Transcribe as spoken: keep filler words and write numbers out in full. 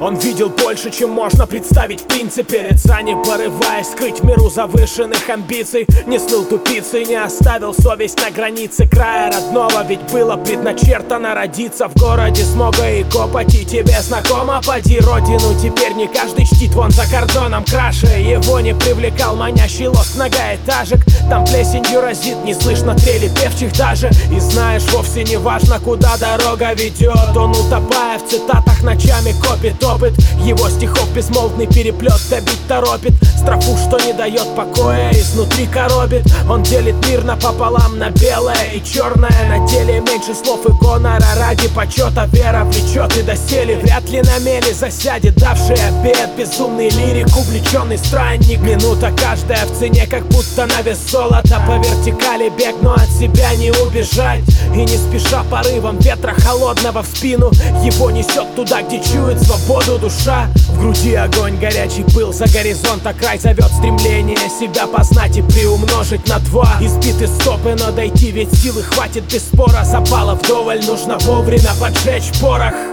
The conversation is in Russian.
Он видел больше, чем можно представить в принципе. Лица не порываясь скрыть в миру завышенных амбиций. Не слыл тупицей, не оставил совесть на границе края родного. Ведь было предначертано родиться в городе смога и копоти. Тебе знакомо, поди, родину теперь не каждый чтит. Вон за кордоном краше его не привлекал манящий лоск многоэтажек. Там плесенью разит, не слышно трели певчих даже. И знаешь, вовсе не важно, куда дорога ведет. Он, утопая в цитатах, ночами копит опыт. Его стихов безмолвный переплет добить торопит. Строфу, что не дает покоя, изнутри коробит. Он делит мир напополам на белое и черное. На деле меньше слов и гонора ради почета. Вера влечет и доселе вряд ли на мели засядет. Давший обед, безумный лирик, увлеченный странник. Минута каждая в цене, как будто на вес золота. По вертикали бег, но от себя не убежать. И не спеша порывом ветра холодного в спину его несет туда, где чует свободу душа. В груди огонь, горячий пыл, за горизонта край зовет стремление себя познать и приумножить на два. Избиты стопы, но дойти ведь силы хватит без спора. Запала вдоволь, нужно вовремя поджечь порох.